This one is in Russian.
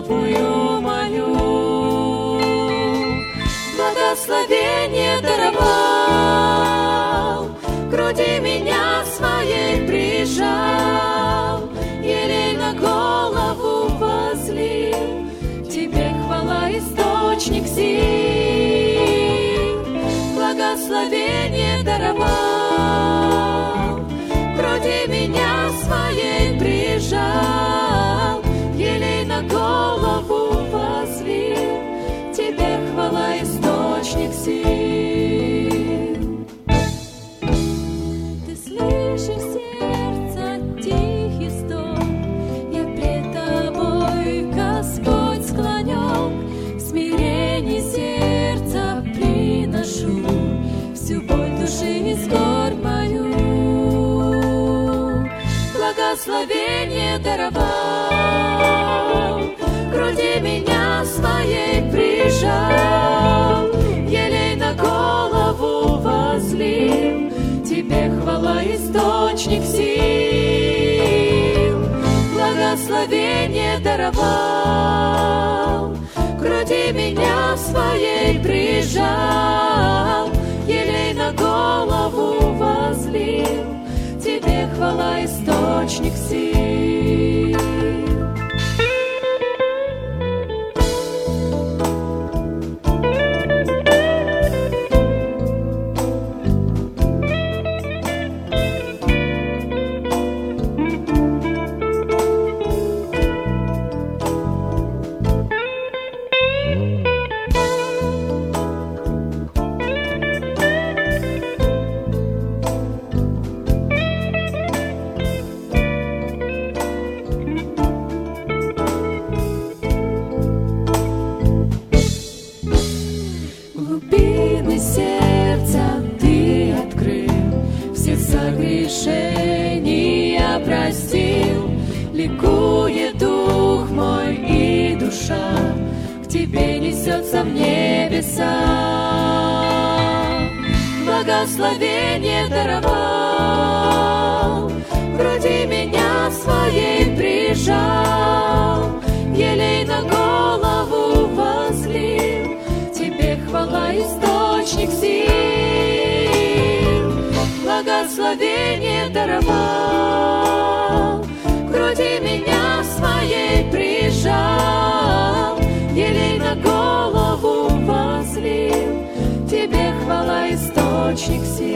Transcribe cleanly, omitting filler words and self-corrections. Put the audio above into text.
молитвую мою. Благословение даровал, к груди меня своей прижал, елей на голову возлил. Тебе хвала, источник сил. Благословение даровал, к груди меня своей прижал, елей на голову возлил. Тебе хвала, источник сил. Ты слышишь сердце тихий стон, я пред тобой, Господь, склонен, в смирении сердца приношу всю боль души и скорбь мою. Благословение даровал, к груди меня своей прижал, елей на голову возлил. Тебе хвала, источник сил. Благословение даровал, к груди меня своей прижал, елей на голову возлил. Тебе хвала, источник сил. Глубины сердца ты открыл, все согрешения простил. Ликует дух мой и душа, к тебе несется в небеса. Благословение даровал, в груди меня своей прижал, елей на голову возлил. Тебе хвала, источник сил. Благословение даровал, к груди меня своей прижал, елей на голову возлил. Тебе хвала, источник сил.